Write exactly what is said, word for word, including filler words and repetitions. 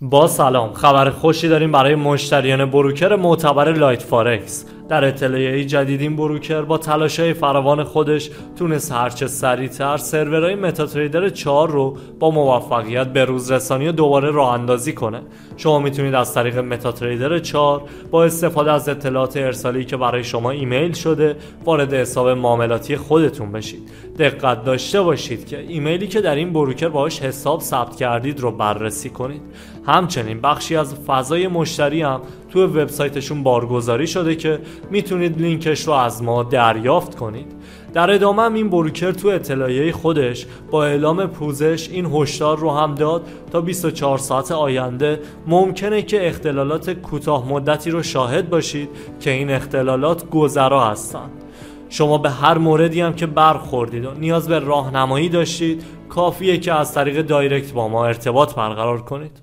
با سلام، خبر خوشی داریم برای مشتریان بروکر معتبر لایت فارکس. در اطلاعیه جدید این بروکر با تلاش‌های فراوان خودش تونست هرچه سریعتر سرورهای متاتریدر چهار رو با موفقیت به روز رسانی و دوباره راه اندازی کنه. شما میتونید از طریق متاتریدر چهار با استفاده از اطلاعات ارسالی که برای شما ایمیل شده وارد حساب معاملاتی خودتون بشید. دقت داشته باشید که ایمیلی که در این بروکر باهاش حساب ثبت کردید رو بررسی کنید. همچنین بخشی از فضای مشتری هم تو وبسایتشون بارگذاری شده که میتونید لینکش رو از ما دریافت کنید. در ادامه هم این بروکر تو اطلاعیه خودش با اعلام پوزش این هشدار رو هم داد تا بیست و چهار ساعت آینده ممکنه که اختلالات کوتاه مدتی رو شاهد باشید که این اختلالات گذرا هستن. شما به هر موردی هم که برخوردید و نیاز به راهنمایی داشتید کافیه که از طریق دایرکت با ما ارتباط برقرار کنید.